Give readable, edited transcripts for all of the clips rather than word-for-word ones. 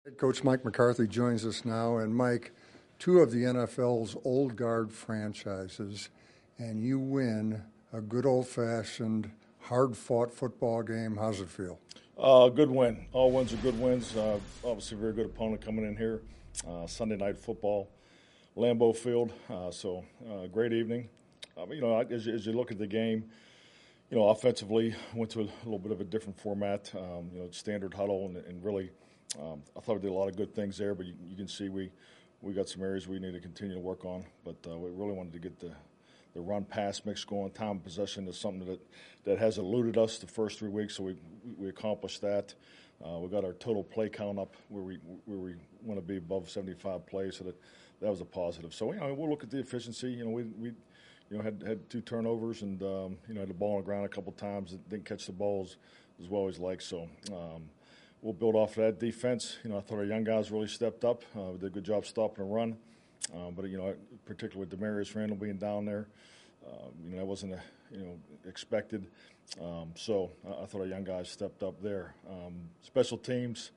Head coach Mike McCarthy joins us now. And Mike, two of the NFL's old guard franchises, and you win a good old-fashioned, hard-fought football game. How's it feel? Good win. All wins are good wins. Obviously, a very good opponent coming in here. Sunday night football, Lambeau Field. Great evening. As you look at the game, offensively went to a little bit of a different format. Standard huddle and really. I thought we did a lot of good things there, but you can see we got some areas we need to continue to work on. But we really wanted to get the run-pass mix going. Time of possession is something that has eluded us the first 3 weeks, so we accomplished that. We got our total play count up where we want to be above 75 plays, so that was a positive. So we'll look at the efficiency. We had 2 turnovers and had the ball on the ground a couple times. Didn't catch the balls as well as like so. We'll build off of that defense. I thought our young guys really stepped up. We did a good job stopping the run. But particularly with Demarius Randall being down there, that wasn't expected. So I thought our young guys stepped up there. Special teams,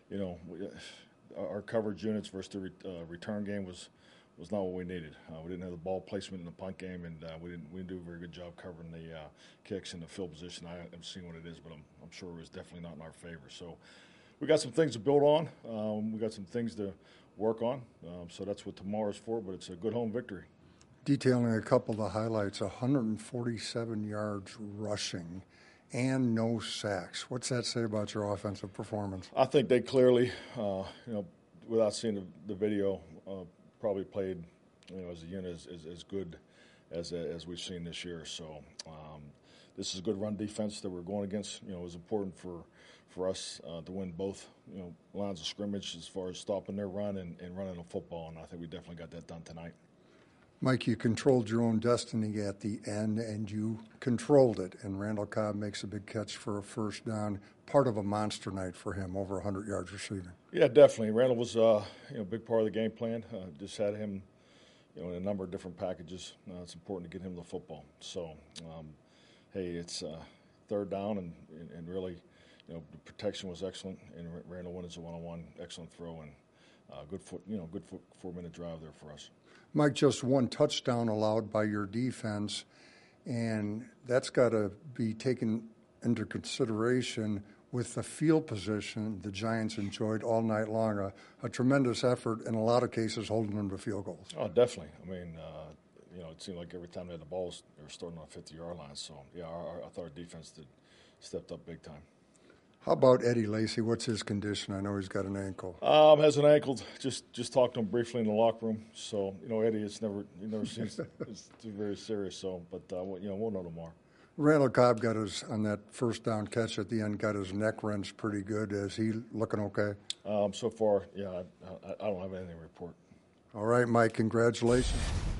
our coverage units versus the return game was not what we needed. We didn't have the ball placement in the punt game, and we didn't do a very good job covering the kicks in the field position. I haven't seen what it is, but I'm sure it was definitely not in our favor. So we got some things to build on. We got some things to work on. So that's what tomorrow's for, but it's a good home victory. Detailing a couple of the highlights, 147 yards rushing and no sacks. What's that say about your offensive performance? I think they clearly, without seeing the video, probably played, as a unit as good as we've seen this year. So this is a good run defense that we're going against. It was important for us to win both, lines of scrimmage as far as stopping their run and running the football, and I think we definitely got that done tonight. Mike, you controlled your own destiny at the end, and you controlled it. And Randall Cobb makes a big catch for a first down, part of a monster night for him, over 100 yards receiving. Yeah, definitely. Randall was a big part of the game plan. Just had him in a number of different packages. It's important to get him the football. So, it's third down, and really, the protection was excellent, and Randall went as a one-on-one, excellent throw, and good 4-minute drive there for us. Mike, just one touchdown allowed by your defense, and that's got to be taken into consideration with the field position the Giants enjoyed all night long. A tremendous effort, in a lot of cases, holding them to field goals. Oh, definitely. It seemed like every time they had the balls, they were starting on the 50-yard line. So, I thought our defense stepped up big time. How about Eddie Lacy? What's his condition? I know he's got an ankle. Has an ankle. Just talked to him briefly in the locker room. So, Eddie, he never seems it's very serious. So, but we'll know tomorrow. Randall Cobb on that first down catch at the end, got his neck wrenched pretty good. Is he looking okay? So far, I don't have anything to report. All right, Mike, congratulations.